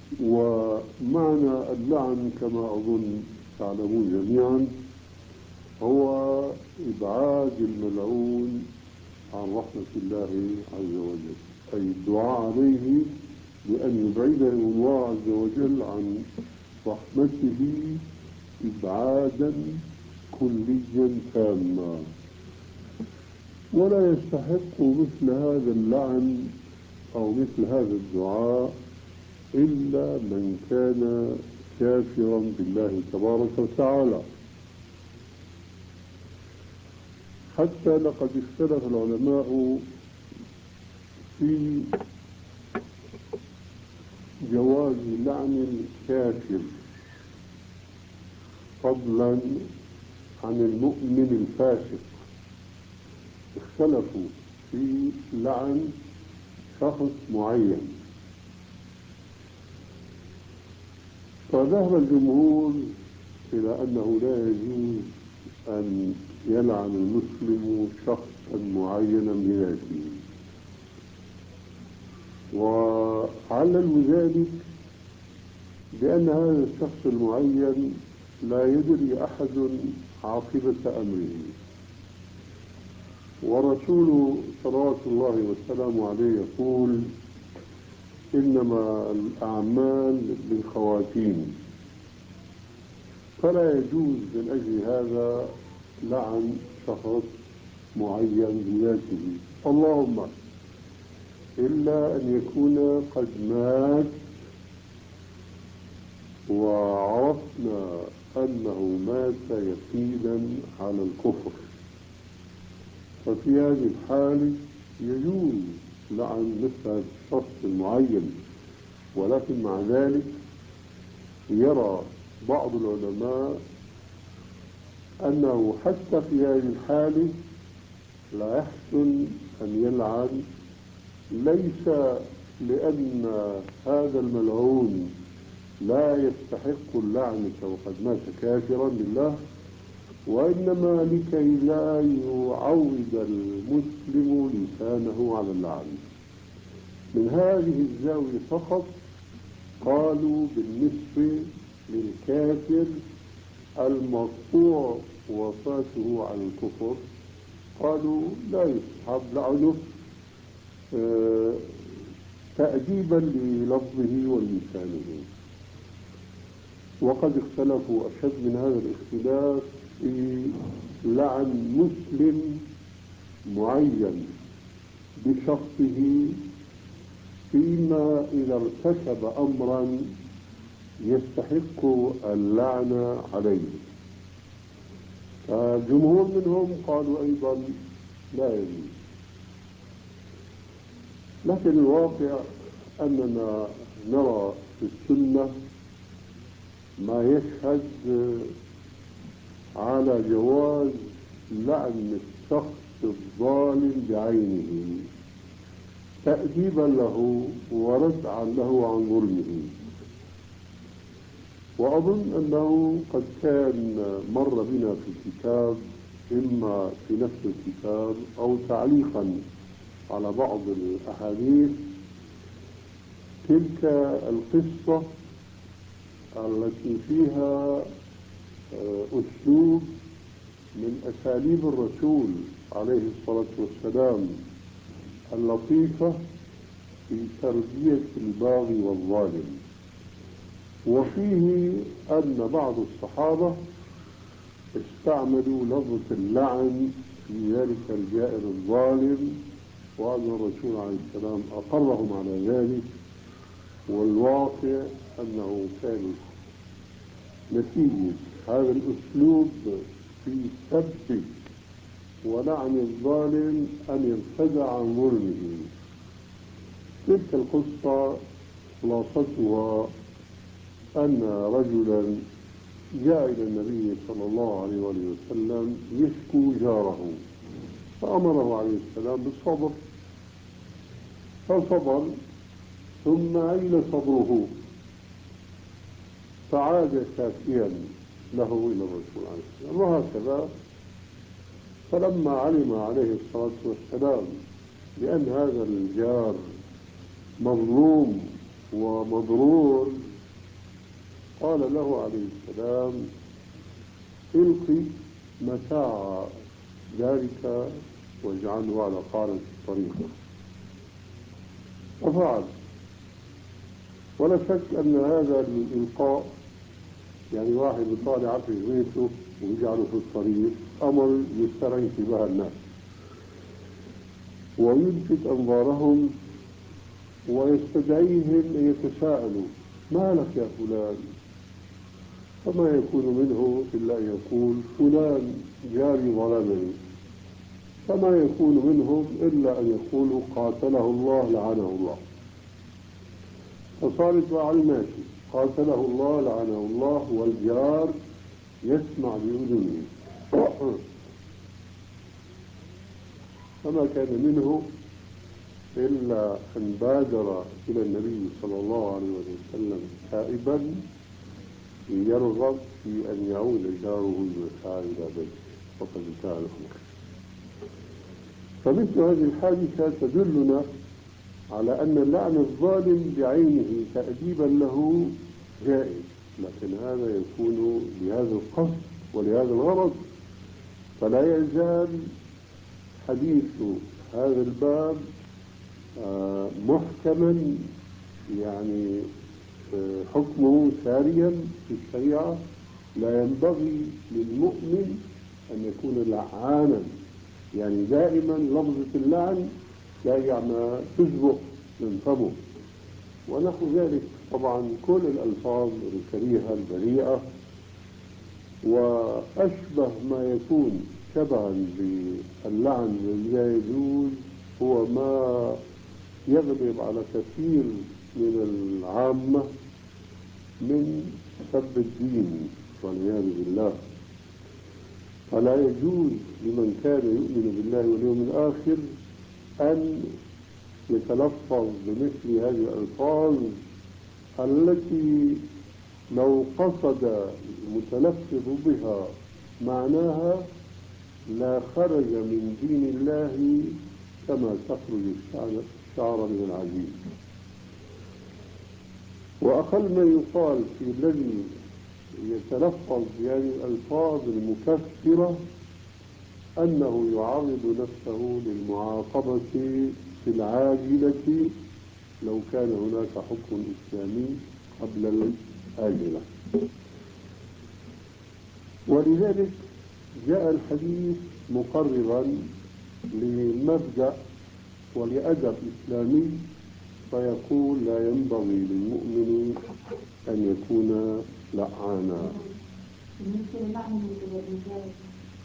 ومعنى اللعن كما أظن تعلمون جميعا هو إبعاد الملعون عن رحمة الله عز وجل، أي الدعاء عليه بأن يبعده الله عز وجل عن رحمته إبعادا كليا تاما. ولا يستحق مثل هذا اللعن أو مثل هذا الدعاء إلا من كان كافرا بالله تبارك وتعالى. حتى لقد اختلف العلماء في جواز لعن الكافر فضلا عن المؤمن الفاسق. اختلفوا في لعن شخص معين، فذهب الجمهور إلى أنه لا يجوز أن يلعن المسلم شخصا معينا بذاته، وعللوا ذلك بأن هذا الشخص المعين لا يدري أحد عاقبة أمره، ورسول صلوات الله والسلام عليه يقول: إنما الأعمال بالخواتيم. فلا يجوز من أجل هذا لعن شخص معين بذاته، اللهم إلا أن يكون قد مات وعرفنا أنه مات يقينا على الكفر، ففي هذه الحال يجوز لعن مثل هذا الشخص المعين. ولكن مع ذلك يرى بعض العلماء أنه حتى في هذه الحال لا يحسن أن يلعن، ليس لأن هذا الملعون لا يستحق اللعنة وقد مات كافرا بالله، وإنما لكي لا يعود المسلم لسانه على اللعن. من هذه الزاوية فقط قالوا بالنسبة للكافر المقطوع وفاته على الكفر، قالوا لا يستحب لعنه تأديبا للفظه ولسانه. وقد اختلفوا أشد من هذا الاختلاف في لعن مسلم معين بشخصه فيما إذا ارتكب أمرا يستحق اللعنة عليه. فالجمهور منهم قالوا أيضا لا يجوز، لكن الواقع أننا نرى في السنة ما يشهد على جواز لعن الشخص الظالم بعينه تأديبا له وردعا له عن ظلمه. وأظن أنه قد كان مر بنا في الكتاب، إما في نفس الكتاب أو تعليقا على بعض الأحاديث، تلك القصة التي فيها أسلوب من أساليب الرسول عليه الصلاة والسلام اللطيفة في تربية الباغي والظالم. وفيه أن بعض الصحابة استعملوا لفظة اللعن في ذلك الجائر الظالم، وأن الرسول عليه السلام أقرهم على ذلك. والواقع أنه كانت نتيجة هذا الأسلوب في سب ولعن الظالم أن يرتدع عن ظلمه. تلك القصة خلاصتها أن رجلا جاء إلى النبي صلى الله عليه وسلم يشكو جاره، فأمره عليه السلام بالصبر، فصبر، ثم أين صبره؟ فعاد شاكيا له إلى الرسول عليه السلام، وهكذا. فلما علم عليه الصلاة والسلام بأن هذا الجار مظلوم ومضرور قال له عليه السلام القي متاع ذلك واجعله على قارة الطريق، وفعل. ولا شك أن هذا الإلقاء، يعني واحد يطالع في بيته ويجعله في الطريق، أمر يسترعي انتباه الناس ويلفت أنظارهم ويستدعيهم أن يتساءلوا ما لك يا فلان؟ فما يكون منه إلا أن يقول فلان جاري ظلمني، فما يكون منهم إلا أن يقولوا قاتله الله لعنه الله. فصارت على الماشي قاتله الله لعنه الله، والجار يسمع بأذنه. فما كان منه إلا أن بادر إلى النبي صلى الله عليه وسلم تائبا يرغب في أن يعود جاره المساء إلى بيته، وقد انتهى الأمر. فمثل هذه الحادثة تدلنا على أن اللعن الظالم بعينه تأديبا له جائز، لكن هذا يكون بهذا القصد ولهذا الغرض. فلا يزال حديث هذا الباب محكما، يعني حكمه ساريا في الشريعة. لا ينبغي للمؤمن أن يكون لعانا، يعني دائما لفظة اللعن لا ما تسبق من فمه، ونحو ذلك طبعا كل الألفاظ الكريهة البريئة. وأشبه ما يكون شبها باللعن الذي لا يجوز هو ما يغلب على كثير من العامة من سب الدين والعياذ بالله. فلا يجوز لمن كان يؤمن بالله واليوم الآخر أن يتلفظ بمثل هذه الألفاظ التي لو قصد المتلفظ بها معناها لا خرج من دين الله كما تخرج الشعر من العجين. وأقل ما يقال في الذي يتلفظ بهذه الألفاظ المكفرة أنه يعرض نفسه للمعاقبة في العاجلة لو كان هناك حكم إسلامي قبل الآجلة. ولذلك جاء الحديث مقررا لمبدأ ولأدب إسلامي، فيقول لا ينبغي للمؤمن أن يكون لعانا. بالنسبة للعن الإنسان